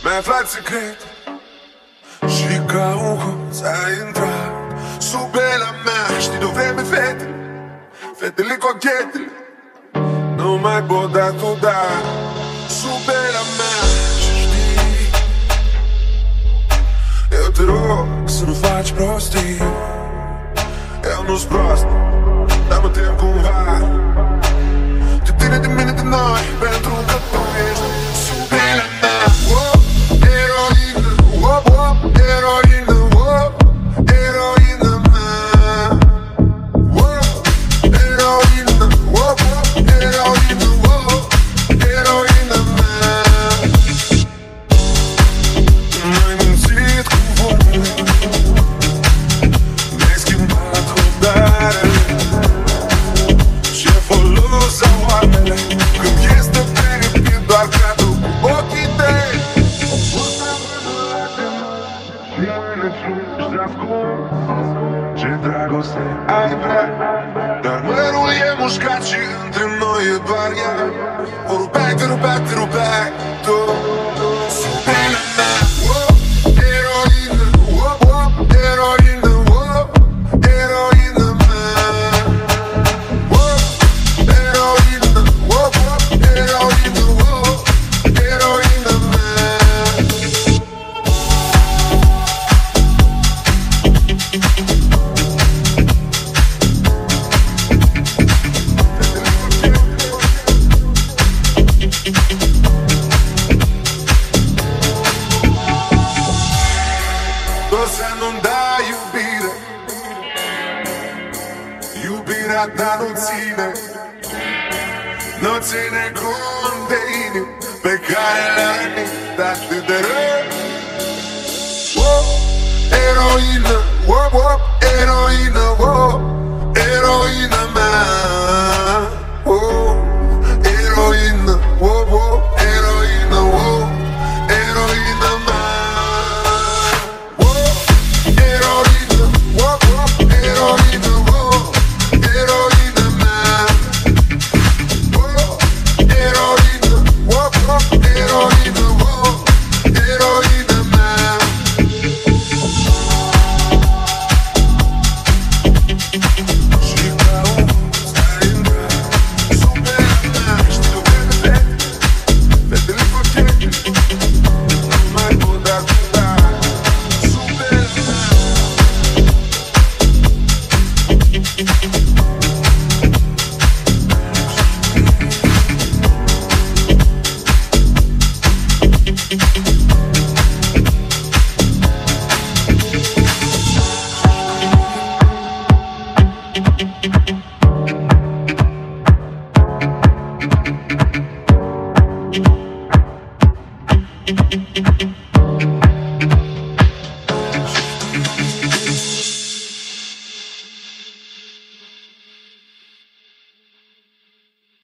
Mi-ai aflat secret și ca un hoț ai intrat sub bela mea. Știi de-o vreme fetele cochetele nu mai pot da tu da sub bela mea. Și știi, eu te rog să nu faci prostii. Eu nu-s prost, dar mă tem cumva de tine, de mine, de noi, pentru că tu ești sub bela mea. Eroină, eroină, eroină mea. Eroină, eroină, eroină mea. M-ai mințit cu vorbele, mi-ai schimbat hotărârile. Ce folos au oamenele când este fericit doar ca tu cu ochii tăi. Ce dragoste ai vrea, dar mărul e mușcat și între noi e doar ea. O rupeai, te rupeai, te rupeai tu sub bela mea. Eroină, eroină, eroină mea. Eroină, eroină, eroină mea. Tot să nu-mi dai iubire, iubirea ta nu ține, nu ține cont de inimi pe care le-ai dat atât de rău. Eroină, eroină, eroină mea. Eroină, eroină, eroină mea. Eroină, eroină, eroină mea. Eroină, eroină, eroină mea. Și ca un hoț ai intrat sub bela mea. Știi de-o vreme fetele cochete nu mai pot da tu da sub bela mea. Thank you.